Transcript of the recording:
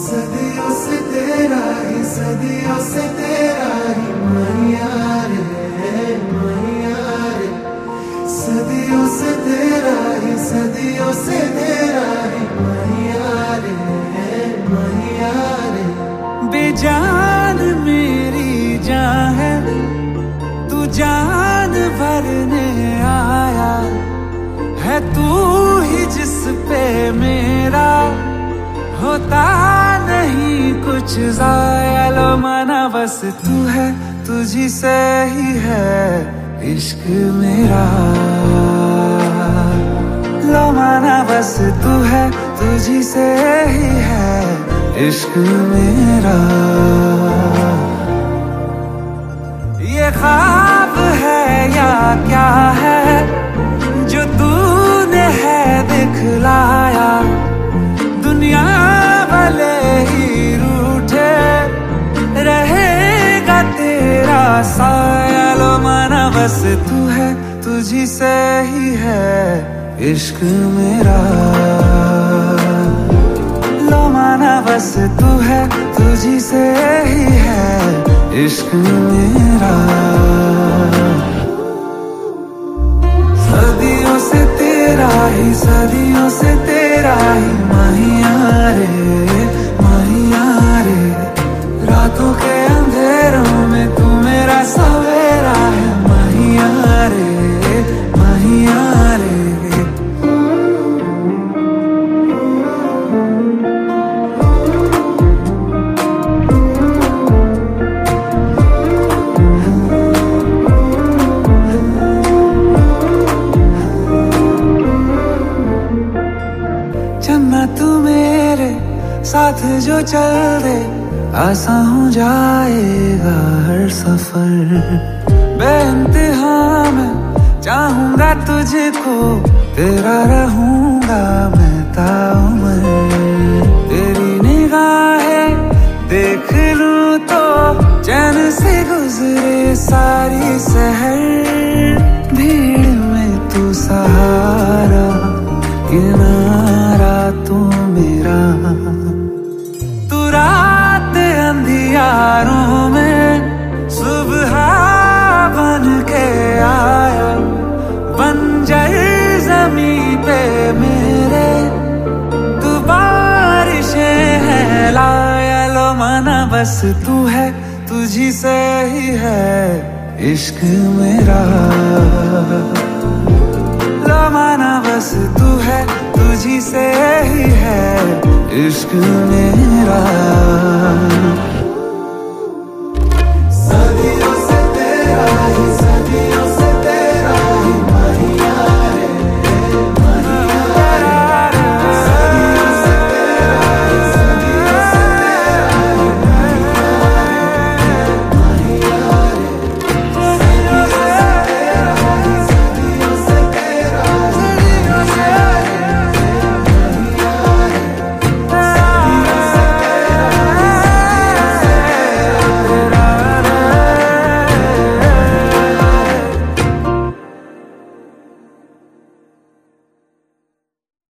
सदियों से तेरा ही, सदियों से तेरा ही मैया रे, मैया रे। सदियों से तेरा ही, सदियों से तेरा ही मैया रे, मैया रे। बेजान मेरी जान है, तू जान भरने आया है, तू ही जिस पे मेरा होता नहीं कुछ ज़ाया। लो माना बस तू है, तुझी से ही है इश्क मेरा। लो माना बस तू है, तुझी से ही है इश्क मेरा। ये ख्वाब है या क्या है जो तूने है दिखलाया। दुनिया भले ही रूठे, रहेगा तेरा साया। लो माना बस तू है, तुझी से ही है इश्क मेरा। लो माना बस तू है, तुझी से ही है इश्क मेरा। सदियों से तेरा ही, सदियों से तेरा ही मैया रे, मैया रे। रातों के अंधेरों में तू मेरा सवेरा है मैया रे, मैया रे। चन्ना तू मेरे साथ जो चल दे, आसान हो जाएगा हर सफर। बेइंतहा मैं चाहूंगा तुझको, तेरा रहूंगा मैं ताउम्र। तेरी निगाहें देख लूं तो चैन से गुजरे सारी सहर। भीड़ में तू सहारा, किनारा तू मेरा। तू रात अंधियारों में सुबह बन के आया। बंजर ज़मीं पे मेरे तू बारिशें है लाया। लो माना बस तू है, तुझी से ही है इश्क मेरा। लो माना बस तू है, तुझी से ही है इश्क मेरा।